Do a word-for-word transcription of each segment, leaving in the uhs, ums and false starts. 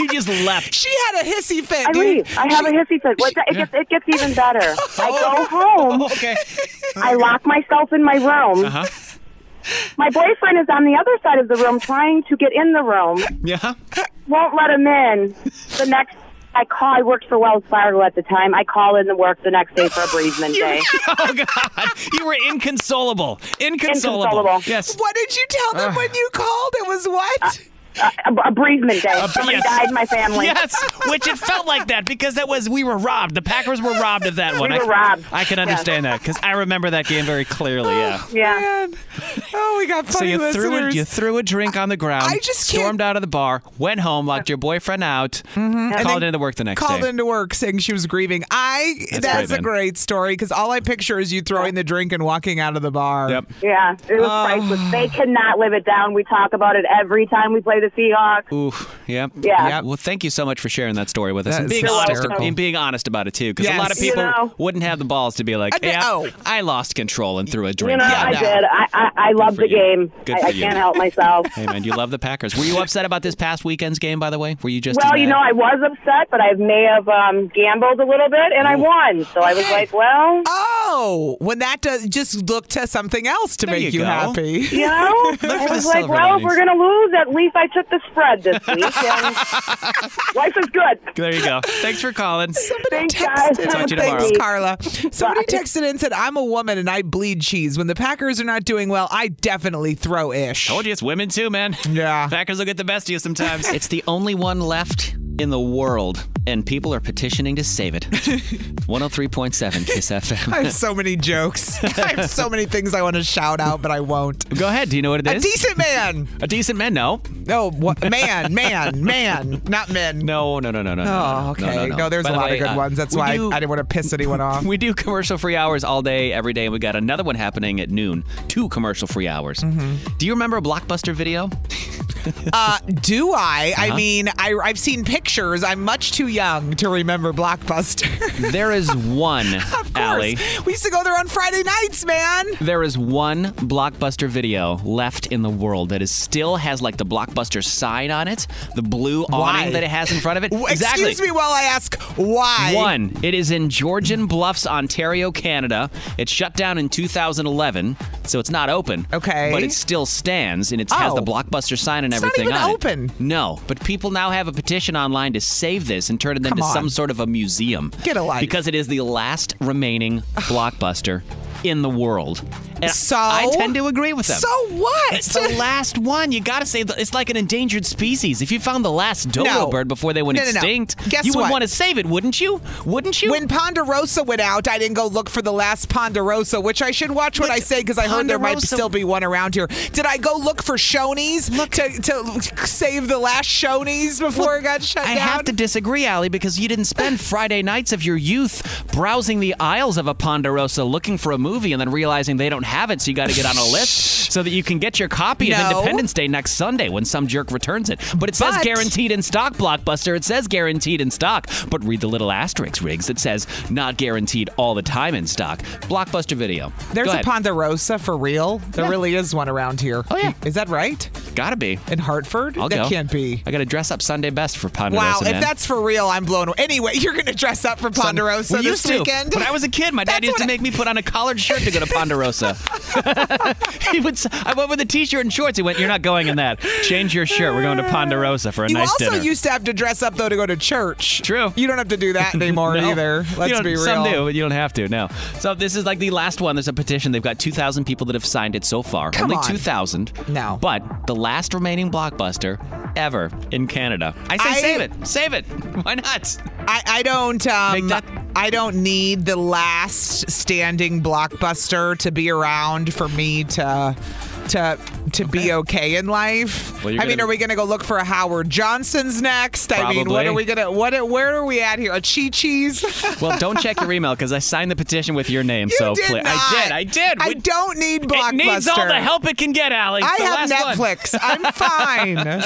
You just left. She had a hissy fit, I dude. leave. I have She- a hissy fit. What the- It gets, it gets even better. I go home. Okay. I lock myself in my room. Uh-huh. My boyfriend is on the other side of the room trying to get in the room. Yeah. Won't let him in. The next I call, I worked for Wells Fargo at the time. I call in to work the next day for a bereavement day. Oh, God. You were inconsolable. Inconsolable. Inconsolable. Yes. What did you tell them Uh. when you called? It was what? Uh, a, a bereavement day. Somebody yes. died in my family. Yes, which it felt like that because that was we were robbed. The Packers were robbed of that one. We were I, robbed. I can understand that because I remember that game very clearly. Yeah. Yeah. Man. Oh, we got So funny you threw a, listeners. you threw a drink on the ground. I just can't- stormed out of the bar, went home, locked your boyfriend out, And called then into work the next called day. into work saying she was grieving. I That's that's, great, a man. great story because all I picture is you throwing the drink and walking out of the bar. Yep. Yeah, it was Oh. priceless. They cannot live it down. We talk about it every time we play the Seahawks. Oof. Yep. Yeah. Yep. Well, thank you so much for sharing that story with us That and is being honest, hysterical. and being honest about it too, because Yes. a lot of You people know. wouldn't have the balls to be like, I did- "Yeah, oh. I lost control and threw a You drink." know, Yeah, I no. did. I I, I love for the you. game. Good I, for I you. can't help myself. Hey man, you love the Packers. Were you upset about this past weekend's game, by the way? Were you just Well, as you mad? know, I was upset, but I may have um, gambled a little bit, and I won. So I was like, well, Oh, when that does just look to something else to There make you you, go. happy. you know, for I the was like, silver well, if linings. we're going to lose, at least I took the spread this week. And life is good. There you go. Thanks for calling. Thanks, guys. Texted- Talk to you Thanks, tomorrow. Carla. Somebody Bye. texted in and said, I'm a woman and I bleed cheese. When the Packers are not doing well, I definitely throw ish. Told you it's women too, man. Yeah. Packers will get the best of you sometimes. It's the only one left in the world, and people are petitioning to save it. one oh three point seven Kiss F M. I have so many jokes. I have so many things I want to shout out, but I won't. Go ahead. Do you know what it A is? decent man. A decent man? No. No, what, man, man, man, not men. No, no, no, no, no. Oh, no, okay. No, no, no. there's By a the lot way, of good uh, ones. That's we why do- I, I didn't want to piss anyone off. We do commercial-free hours all day, every day, and we got another one happening at noon. Two commercial-free hours. Mm-hmm. Do you remember a Blockbuster video? Uh, do I? I Uh-huh. mean, I, I've seen pictures. I'm much too young to remember Blockbuster. There is one, Of course. Allie. We used to go there on Friday nights, man. There is one Blockbuster video left in the world that is still has like the Blockbuster sign on it, the blue Why? awning that it has in front of it. W- Exactly. Excuse me while I ask why. One. It is in Georgian Bluffs, Ontario, Canada. It shut down in two thousand eleven, so it's not open. Okay. But it still stands, and it has Oh. the Blockbuster sign and It's not everything even on it. open. No, but people now have a petition online to save this and turn it Come into on. some sort of a museum. Get a life. Because it is the last remaining Blockbuster in the world. And So? I tend to agree with them. So what? It's the last one. You gotta save. The, it's like an endangered species. If you found the last dodo No. bird before they went No, no, no. extinct, Guess you would what? want to save it, wouldn't you? Wouldn't you? When Ponderosa went out, I didn't go look for the last Ponderosa, which I should watch what Look, I say because I heard there might Ponderosa- still be one around here. Did I go look for Shoney's to, to save the last Shoney's before it got shut I down? have to disagree, Allie, because you didn't spend Friday nights of your youth browsing the aisles of a Ponderosa looking for a movie and then realizing they don't have it, so you got to get on a list so that you can get your copy of No. Independence Day next Sunday when some jerk returns it. But it says But- guaranteed in stock, Blockbuster. It says guaranteed in stock. But read the little asterisk, Riggs. It says not guaranteed all the time in stock. Blockbuster Video. There's Go a ahead. Ponderosa for real. There really is one around here. Oh, yeah. Is that right? Gotta be. In Hartford? I'll that go. can't be. I got to dress up Sunday best for Ponderosa, Wow, man. if that's for real, I'm blown away. Anyway, you're going to dress up for Ponderosa we this used to. weekend? When I was a kid, my dad That's used to what I- make me put on a collared shirt to go to Ponderosa. he would. s- I went with a t-shirt and shorts. He went, "You're not going in that. Change your shirt. We're going to Ponderosa for a You nice also dinner." used to have to dress up, though, to go to church. True. You don't have to do that anymore No. either. You Let's don't- be real. Some do, but you don't have to. No. So this is like the last one. There's a petition. They've got two thousand people that have signed it so far. Come Only on. two thousand. No. But the last remaining Blockbuster ever in Canada. I say I- save it. Save it. Why not? I, I don't um Make that- I don't need the last standing Blockbuster to be around for me to to to be okay in life. Well, you're I mean, gonna- are we gonna go look for a Howard Johnson's next? I mean, what Probably. are we gonna what where are we at here? A Chi Chi's? Well, don't check your email because I signed the petition with your name. You so did pla- not. I did. I did. I We- don't need Blockbuster. It needs all the help it can get, Allie. It's I the have last one. Netflix. I'm fine.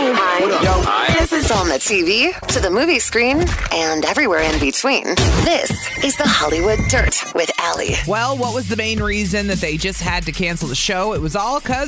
Hi. This is on the T V, to the movie screen, and everywhere in between. This is the Hollywood Dirt with Allie. Well, what was the main reason that they just had to cancel the show? It was all because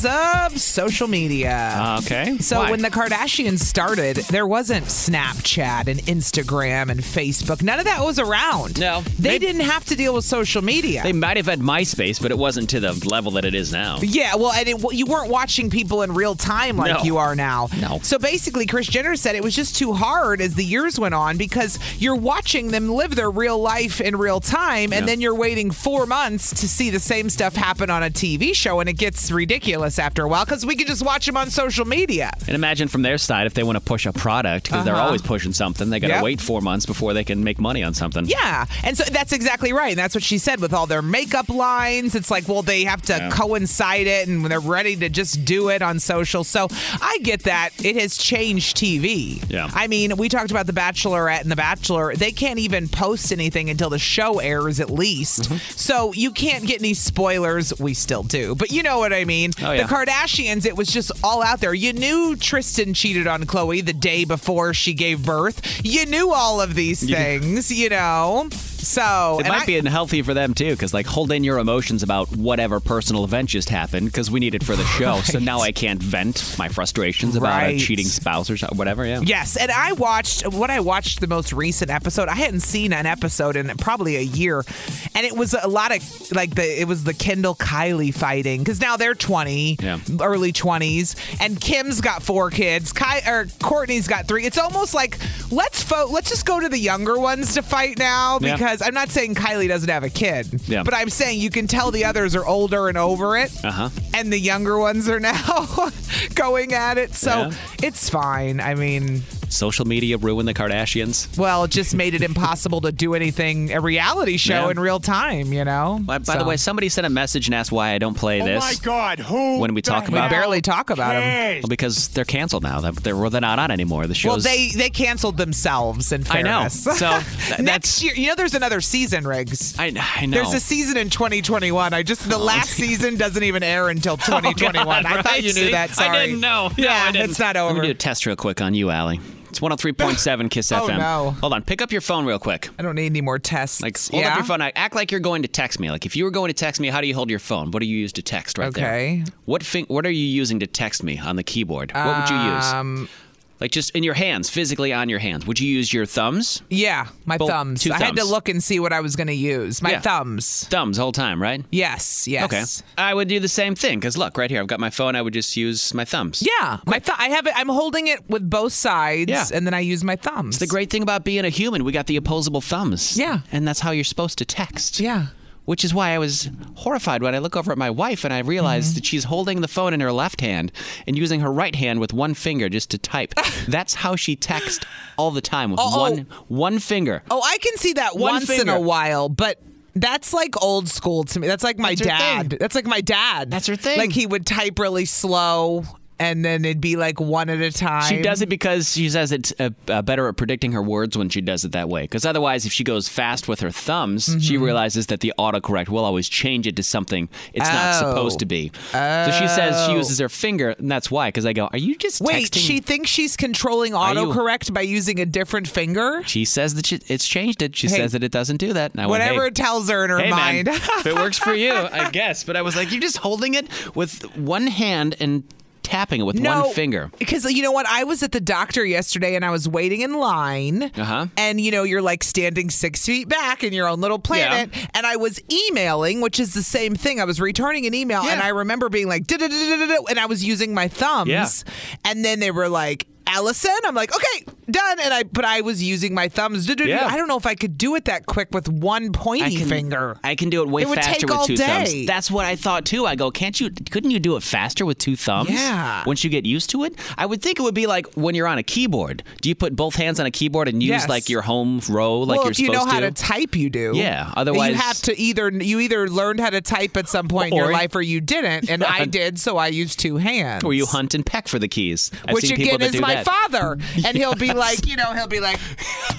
of social media. Uh, okay. So Why? when the Kardashians started, there wasn't Snapchat and Instagram and Facebook. None of that was around. No. They, They- didn't have to deal with social media. They might have had MySpace, but it wasn't to the level that it is now. Yeah, well, and it, you weren't watching people in real time like No. you are now. No. So basically, Kris Jenner said it was just too hard as the years went on because you're watching them live their real life in real time, and Yeah. then you're waiting four months to see the same stuff happen on a T V show, and it gets ridiculous after a while because we can just watch them on social media. And imagine from their side if they want to push a product, because they're Uh-huh. always pushing something, they got to Yep. wait four months before they can make money on something. Yeah, and so that's exactly right. And that's what she said with all their makeup lines. It's like, well, they have to Yeah. coincide it, and they're ready to just do it on social. So I get that. It has changed T V. Yeah. I mean, we talked about The Bachelorette and The Bachelor. They can't even post anything until the show airs, at least. Mm-hmm. So you can't get any spoilers. We still do, but you know what I mean. Oh, yeah. The Kardashians, it was just all out there. You knew Tristan cheated on Khloe the day before she gave birth. You knew all of these Yeah. things, you know. So It and might I- be unhealthy for them, too, because, like, hold in your emotions about whatever personal event just happened, because we need it for the show. So Right. now I can't vent my frustrations about Right. a cheating spouse or so- whatever, yeah. Yes, and I watched what I watched the most recent episode. I hadn't seen an episode in probably a year, and it was a lot of like the it was the Kendall Kylie fighting because now they're twenty, Yeah. early twenties, and Kim's got four kids. Ky or Courtney's got three. It's almost like let's fo- let's just go to the younger ones to fight now Yeah. because I'm not saying Kylie doesn't have a kid, Yeah. but I'm saying you can tell the others are older and over it. Uh-huh. And the younger ones are now going at it. So Yeah. it's fine. I mean, Social media ruined the Kardashians. well, it just made it impossible to do anything, a reality show Yeah. in real time, you know? By, by So- the way, somebody sent a message and asked why I don't play this. Oh my God! Who? When we the talk we about- hell barely talk about them. cares? Well, because they're canceled now. They're, they're, well, they're not on anymore. The show's... Well, they they canceled themselves, in I know. fairness. So, th- Next that's- year, you know, there's another season, Riggs. I, I know. There's a season in twenty twenty-one. I just the last season doesn't even air until twenty twenty-one. Oh, God, I thought right? you knew See? that. Sorry, I didn't know. No, Yeah, I didn't. it's not Let over. me do a test real quick on you, Allie. It's one oh three point seven Kiss Oh, F M. no. Hold on. Pick up your phone real quick. I don't need any more tests. Like, hold yeah? up your phone. Act like you're going to text me. Like, if you were going to text me, how do you hold your phone? What do you use to text right Okay. there? What fin- What are you using to text me on the keyboard? What would you use? Um, Like, just in your hands, physically on your hands. Would you use your thumbs? yeah, my Both- thumbs. two I had to thumbs. look and see what I was going to use. My Yeah. thumbs. Thumbs the whole time, right? Yes, yes. Okay. I would do the same thing, because look, right here, I've got my phone. I would just use my thumbs. Yeah, my th- I have it. I'm holding it with both sides, Yeah. and then I use my thumbs. The great thing about being a human, we got the opposable thumbs. Yeah. And that's how you're supposed to text. Yeah. Which is why I was horrified when I look over at my wife and I realized Mm-hmm. that she's holding the phone in her left hand and using her right hand with one finger just to type. That's how she texts all the time with Oh, one one finger. Oh, I can see that One once in finger. a while, but. That's like old school to me. That's like my That's her dad. thing. That's like my dad. That's her thing. Like he would type really slow, and then it'd be like one at a time. She does it because she says it's uh, uh, better at predicting her words when she does it that way. Because otherwise, if she goes fast with her thumbs, Mm-hmm. she realizes that the autocorrect will always change it to something it's not Oh. supposed to be. So she says she Oh. uses her finger, and that's why. Because I go, are you just Wait, texting? she thinks she's controlling Are you- autocorrect by using a different finger? She says that she, it's changed it. She Hey, says that it doesn't do that. And I went, Whatever hey, it tells her in her hey, mind. man, if it works for you, I guess. But I was like, you're just holding it with one hand and tapping it with No, one finger. Because you know what? I was at the doctor yesterday and I was waiting in line. Uh-huh. And you know, you're like standing six feet back in your own little planet. And I was emailing, which is the same thing. I was returning an email Yeah. and I remember being like, "Da-da-da-da-da-da," and I was using my thumbs. Yeah. And then they were like, Allison, I'm like, okay, done. And I, but I was using my thumbs. Da-da-da. Yeah. I don't know if I could do it that quick with one pointy I can, finger. I can do it way It would faster take with all two day. thumbs. That's what I thought too. I go, can't you? Couldn't you do it faster with two thumbs? Yeah. Once you get used to it, I would think it would be like when you're on a keyboard. Do you put both hands on a keyboard and use Yes. like your home row like well, you're if you know supposed how to? to type, you do. Yeah, otherwise- you have to either you either learned how to type at some point in your Or- life or you didn't, and I did, so I used two hands. Or you hunt and peck for the keys. I've which seen people again that is do my that. father, and he'll be like, you know, he'll be like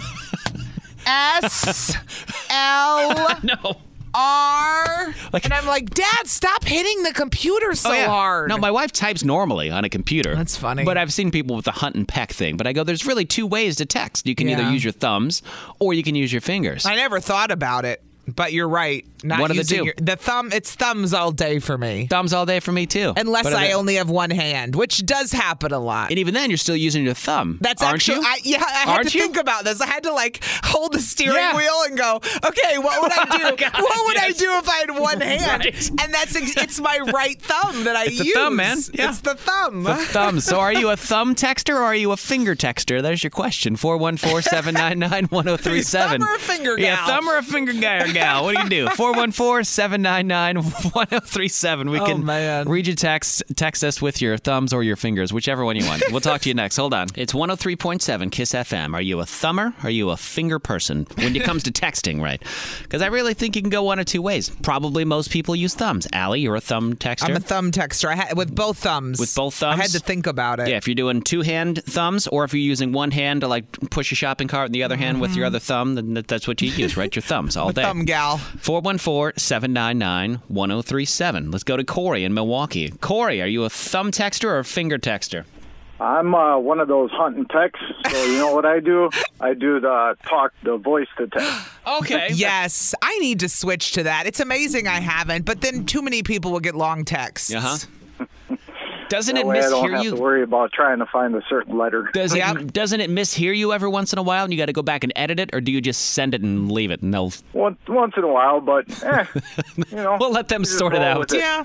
S L No. R, Like- and I'm like, Dad, stop hitting the computer so Oh, yeah. hard. No, my wife types normally on a computer. That's funny. But I've seen people with the hunt and peck thing. But I go, there's really two ways to text. You can Yeah. either use your thumbs or you can use your fingers. I never thought about it. But you're right. Not One of the using two. Your, the thumb, it's thumbs all day for me. Thumbs all day for me, too. Unless But I then- only have one hand, which does happen a lot. And even then, you're still using your thumb. That's aren't actually, you? I, yeah, I had Aren't to you? think about this. I had to like hold the steering Yeah. wheel and go, okay, what would I do? Oh, God, what would yes. I do if I had one hand? Right. And that's ex- it's my right thumb that I It's the use. thumb, man. Yeah. It's the thumb. The thumb. So are you a thumb texter or are you a finger texter? There's your question. four one four, seven nine nine, one zero three seven. Thumb or a finger Yeah, gal? thumb or a finger guy or gal. What do you do? four one four, seven nine nine, one zero three seven. We Oh, can man. read your text, text us with your thumbs or your fingers, whichever one you want. We'll talk to you next. Hold on. It's one oh three point seven Kiss F M. Are you a thumber? Are you a finger person when it comes to texting, right? Because I really think you can go one of two ways. Probably most people use thumbs. Allie, you're a thumb texter? I'm a thumb texter. I had with both thumbs. With both thumbs? I had to think about it. Yeah, if you're doing two-hand thumbs, or if you're using one hand to like push a shopping cart, and the other hand with your other thumb, then that- that's what you use, right? Your thumbs all day. Thumb gal. four one four, seven nine nine, one zero three seven. Let's go to Corey in Milwaukee. Corey, are you a thumb texter or a finger texter? I'm uh, one of those hunt and texts, so you know what I do? I do the talk, the voice to text. Okay. Yes, I need to switch to that. It's amazing I haven't, but then too many people will get long texts. Uh-huh. Doesn't That it way I don't mishear have you? to worry about trying to find a certain letter. Does it, Yep. Doesn't it mishear you every once in a while and you got to go back and edit it, or do you just send it and leave it and they'll... Once, once in a while, but, eh, you know. We'll let them you just sort it roll out. with it. Yeah.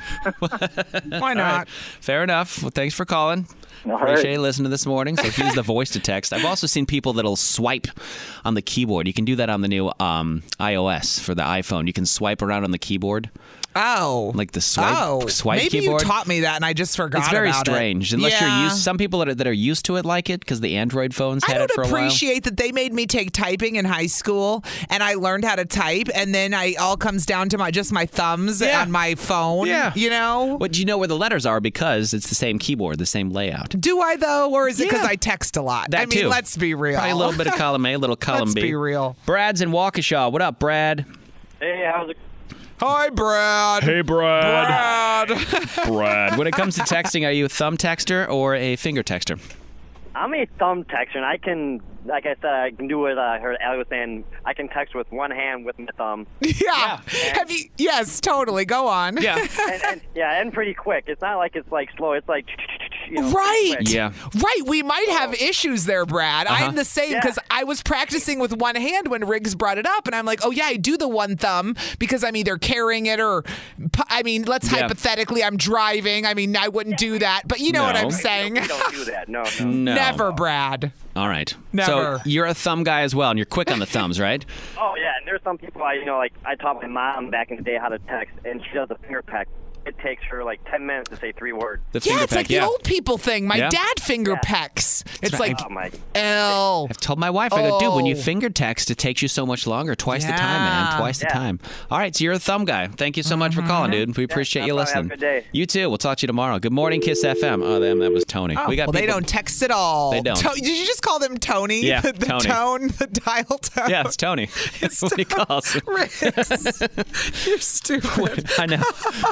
Why All not? right. Fair enough. Well, thanks for calling. All Appreciate right. you listening this morning. So use the voice to text. I've also seen people that'll swipe on the keyboard. You can do that on the new um, iOS for the iPhone. You can swipe around on the keyboard, Oh. like the swipe oh. swipe Maybe keyboard. you taught me that and I just forgot It's very about strange, it. unless yeah. you're used. Some people that are, that are used to it like it because the Android phones I had don't it for a while. appreciate that they made me take typing in high school and I learned how to type and then I all comes down to my just my thumbs Yeah. on my phone. Yeah. You know? But you know where the letters are because it's the same keyboard, the same layout. Do I though, or is it because Yeah. I text a lot? That I mean, too. let's be real. Probably a little bit of column A, a little column Let's B. be real. Brad's in Waukesha. What up, Brad? Hey, how's it? Hi, Brad. Hey, Brad. Brad. Brad. When it comes to texting, are you a thumb texter or a finger texter? I'm a thumb texter, and I can, like I said, I can do what I heard Allie was saying. I can text with one hand with my thumb. yeah. Have you? Yes, totally. Go on. Yeah. and, and yeah, and pretty quick. It's not like it's like slow. It's like, you know, Right. quick. Yeah. Right. We might have issues there, Brad. Uh-huh. I'm the same because Yeah. I was practicing with one hand when Riggs brought it up. And I'm like, oh, yeah, I do the one thumb because I'm either carrying it or, I mean, let's Yeah. hypothetically, I'm driving. I mean, I wouldn't do that. But you know what No. I'm saying? We don't do that. No, no. No. Never, Brad. All right. Never. So you're a thumb guy as well, and you're quick on the thumbs, right? Oh yeah, and there's some people I, you know, like I taught my mom back in the day how to text, and she does a finger peck. It takes her like ten minutes to say three words. The Yeah, finger it's peck, like yeah. the old people thing. My Yeah. dad finger Yeah. pecks. It's right. like Oh my. L. I've told my wife, I go, dude, when you Oh. finger text, it takes you so much longer. Twice the time, man. Yeah. Twice the Yeah. time. All right, so you're a thumb guy. Thank you so much for calling, dude. We appreciate no you problem. Have listening. a good day. You too. We'll talk to you tomorrow. Good morning, Kiss F M. Oh, them, that was Tony. Oh, we got well, they people- don't text at all. They don't. To- did you just call them Tony? Yeah, the, the Tony. tone, the dial tone. Yeah, it's Tony. That's what he calls. Riggs, you're stupid. I know.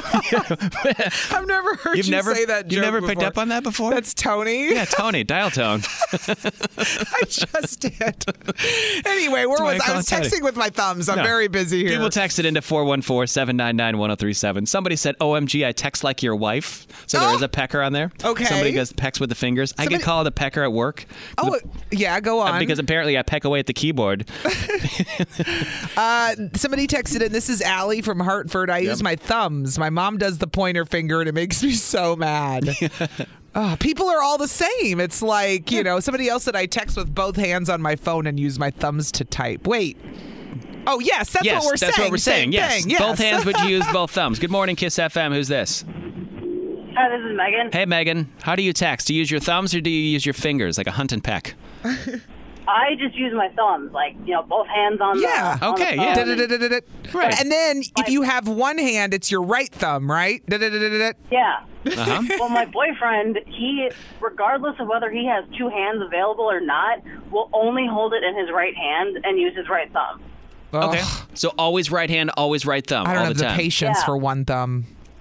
I've never heard You've you never, say that. you've joke never picked before. up on that before? That's Tony. yeah, Tony, dial tone. I just did. Anyway, where why was I I? call was it Tony. texting with my thumbs. I'm No. very busy here. People texted into four one four, seven nine nine, one zero three seven. Somebody said, O M G, I text like your wife. So there Oh. is a pecker on there. Okay. Somebody goes pecks with the fingers. I Somebody- get called a pecker at work. oh, yeah. Go on. Because apparently I peck away at the keyboard. Uh, somebody texted in. This is Allie from Hartford. I use my thumbs. My mom does the pointer finger, and it makes me so mad. Oh, people are all the same. It's like, you know, somebody else that I text with both hands on my phone and use my thumbs to type. Wait. Oh, yes, that's yes, what we're that's saying. what we're saying. Same Yes. thing. Yes. Both hands, but you use both thumbs. Good morning, Kiss F M. Who's this? Hi, this is Megan. Hey, Megan. How do you text? Do you use your thumbs or do you use your fingers, like a hunt and peck? I just use my thumbs, like, you know, both hands on Yeah. the on the Okay, phone. yeah. Da-da-da-da-da-da. Right. And then if you have one hand, it's your right thumb, right? Da-da-da-da-da. Yeah. Uh-huh. Well, my boyfriend, he, regardless of whether he has two hands available or not, will only hold it in his right hand and use his right thumb. Okay. Ugh, So always right hand, always right thumb I don't all have the the time. patience Yeah. for one thumb.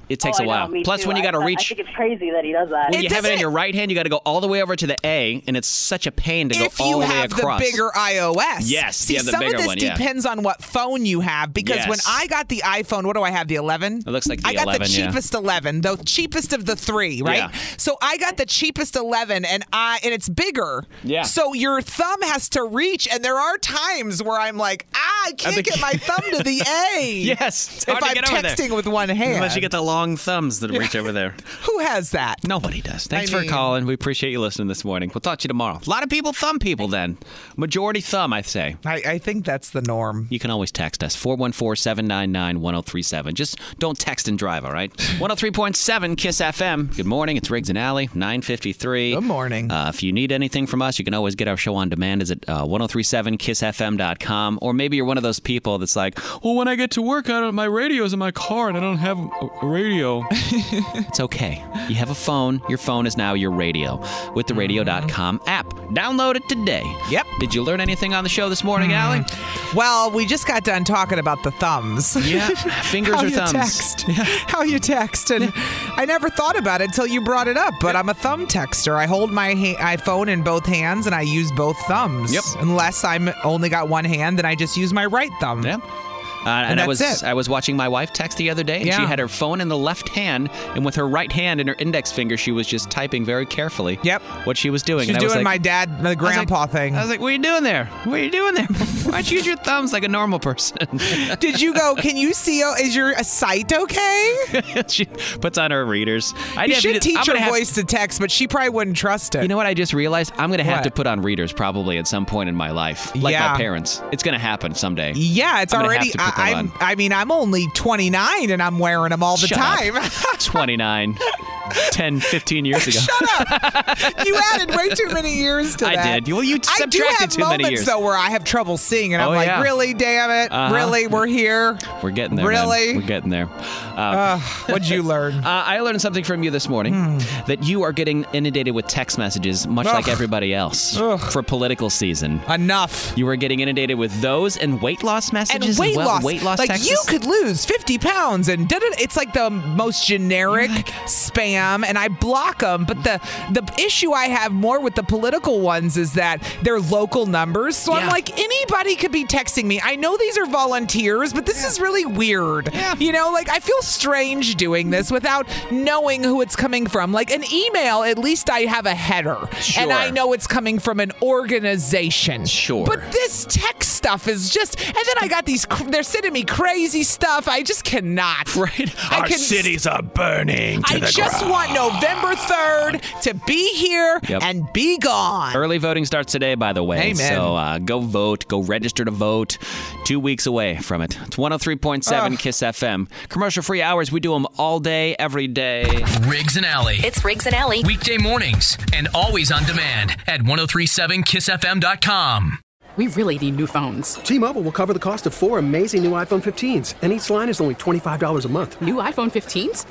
It takes oh, a while. I know, me Plus, too. when you got to I, reach. I think it's crazy that he does that. When It you have it in doesn't- your right hand, you got to go all the way over to the A, and it's such a pain to go If all you the way have across. the bigger iOS. Yes, See, you have the some bigger of this one, yeah. depends on what phone you have because Yes. when I got the iPhone, what do I have? The eleven? It looks like the I got eleven, the yeah. cheapest eleven, the cheapest of the three, right? Yeah. So I got the cheapest eleven, and I and it's bigger. Yeah. So your thumb has to reach, and there are times where I'm like, ah, I can't think- get my thumb to the A. Yes, it's hard if to I'm get over there. texting with one hand. Unless you get the long thumbs that reach over there. Who has that? Nobody does. Thanks I for mean- calling. We appreciate you listening this morning. We'll talk to you tomorrow. A lot of people thumb people then. Majority thumb, I say. I, I think that's the norm. You can always text us, four one four, seven nine nine, one oh three seven. Just don't text and drive, all right? one oh three point seven KISS F M. Good morning. It's Riggs and Alley, nine fifty-three. Good morning. Uh, if you need anything from us, you can always get our show on demand. Is at uh, ten thirty-seven kiss f m dot com. Or maybe you're one of those people that's like, well, when I get to work, I don't, my radio's in my car and I don't have a, a radio. It's okay. You have a phone. Your phone is now your radio with the radio dot com app. Download it today. Yep. Did you learn anything on the show this morning, Allie? Well, we just got done talking about the thumbs. Yeah. Fingers How or you thumbs? text. How you text. And I never thought about it until you brought it up, but I'm a thumb texter. I hold my ha- iPhone in both hands and I use both thumbs. Yep. Unless I'm only got one hand, then I just use my right thumb. Yeah. Uh, and And I that's was it. I was watching my wife text the other day, and she Yeah. had her phone in the left hand, and with her right hand and her index finger, she was just typing very carefully. Yep. What she was doing. She's and I was doing like, my dad, the I was like- grandpa thing. I was like, "What are you doing there? What are you doing there? Why don't you use your thumbs like a normal person?" Did you go, can you see, oh, is your sight okay? She puts on her readers. I You have should to- teach I'm her gonna have- voice to text, but she probably wouldn't trust it. You know what I just realized? I'm going to have What? to put on readers probably at some point in my life, like Yeah. my parents. It's going to happen someday. Yeah, it's I'm gonna have already. to put them I, on. I'm, I mean, I'm only twenty-nine and I'm wearing them all the Shut time. up. twenty-nine, ten, fifteen years ago. Shut up! You added way too many years to I that. did. Well, you I do subtracted have too many moments years. though where I have trouble seeing, and Oh, I'm like, yeah. really, damn it, Uh-huh. really, we're here. We're getting there. man. Really? We're getting there. Uh, Uh, what'd you learn? Uh, I learned something from you this morning that you are getting inundated with text messages, much Ugh. like everybody else, Ugh. for political season. Enough. You were getting inundated with those and weight loss And messages weight as well. loss, Weight loss like texts. you could lose fifty pounds, and da-da-da. It's like the most generic spam, and I block them. But the the issue I have more with the political ones is that they're local numbers. So I'm Yeah. like, anybody could be texting me. I know these are volunteers, but this is really weird. Yeah. You know, like I feel strange doing this without knowing who it's coming from. Like an email, at least I have a header, Sure. and I know it's coming from an organization. Sure. But this text stuff is just, and then I got these, cr- they're sending me crazy stuff. I just cannot. Right? I Our can- cities are burning to I the just ground. want November third to be here Yep. and be gone. Early voting starts today, by the way. Amen. So uh, go vote. Go register to vote. Two weeks away from it. It's one oh three point seven Ugh. KISS F M. Commercial-free hours. We do them all day, every day. Riggs and Alley. It's Riggs and Alley. Weekday mornings and always on demand at ten thirty-seven kiss f m dot com. We really need new phones. T-Mobile will cover the cost of four amazing new iPhone fifteens, and each line is only twenty-five dollars a month. New iPhone fifteens?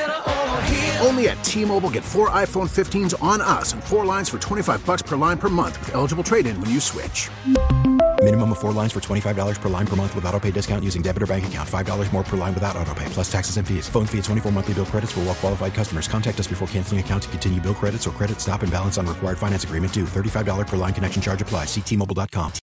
Only at T-Mobile, get four iPhone fifteens on us and four lines for twenty-five bucks per line per month with eligible trade-in when you switch. Minimum of four lines for twenty-five dollars per line per month with autopay discount using debit or bank account. five dollars more per line without autopay, plus taxes and fees. Phone fee at twenty-four monthly bill credits for well-qualified customers. Contact us before canceling account to continue bill credits or credit stop and balance on required finance agreement due. thirty-five dollars per line connection charge applies. See T Mobile dot com.